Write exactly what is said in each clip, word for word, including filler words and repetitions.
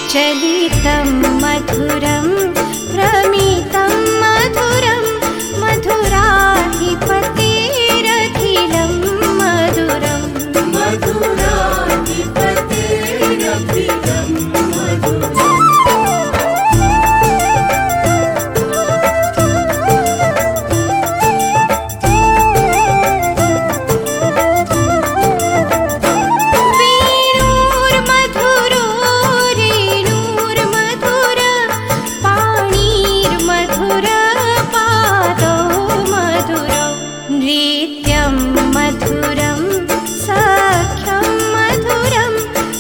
चलितं मधुरं प्रमितं मधुरं मधुराधिपतेरखिलं मधुरम् मधुराधिपतेरखिलं मधुरम्। नृत्यं मधुरं सख्यं मधुरं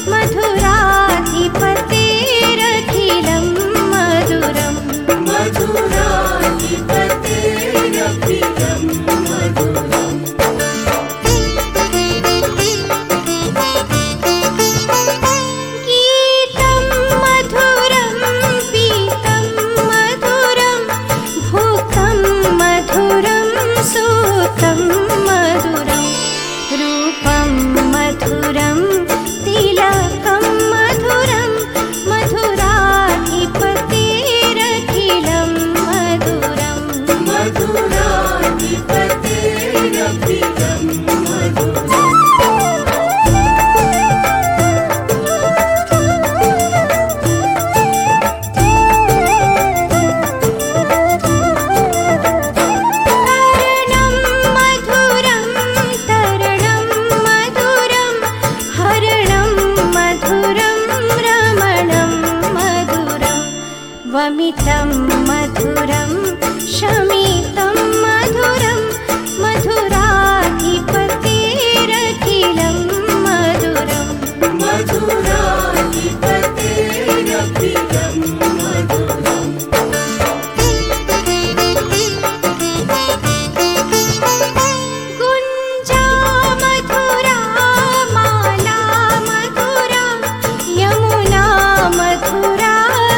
मधुराधिपतेरखिलं मधुरम् मधुराधिपतेरखिलं मधुरम्। गीतं मधुरं पीतं मधुरं भुक्तं मधुरं सूतं मधुरं रूपं मधुरं तिलकं मधुरं मधुराधिपतेरखिलं मधुरम् मधुराधिपतेरखिलं मधुरम्। वमितं मधुरं शमितं मधुरं मधुराधिपतेरखिलं मधुरम् मधुराधिपतेरखिलं मधुरम्। गुञ्जा मधुरा माला मधुरा यमुना मधुरा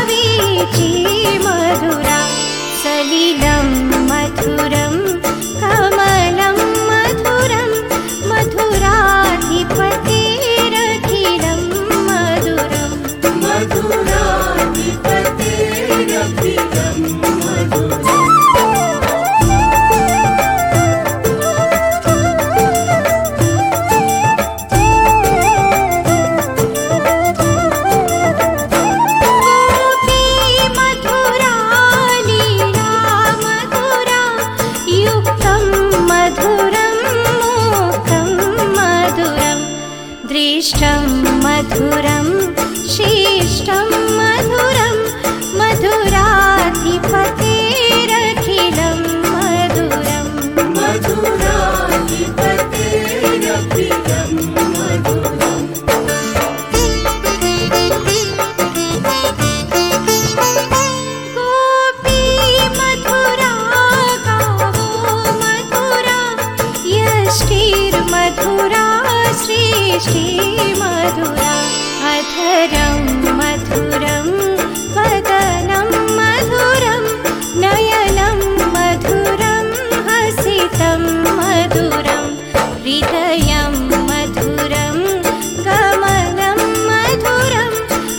मधुरा सलिलं मधुरं कमलं मधुरं मधुराधिपतेरखिलं मधुरम् मधुराधिपतेरखिलं मधुरम्। दृष्टं मधुरं शिष्टं मधुरं मधुराधिपतेरखिलं मधुरम् मधुराधिपतेरखिलं मधुरम्। गोपी मधुरा गावो मधुरा यष्टिर्मधुरा सृष्टि मधुरा अधरं मधुरं वदनं मधुरं नयनं मधुरं हसितं मधुरं हृदयं मधुरं कमलं मधुरं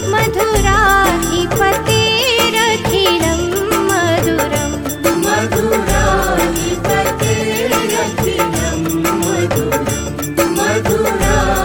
मधुराधिपतेरखिलं मधुरम् मधुराधिपतेरखिलं मधुरम्। मधुरा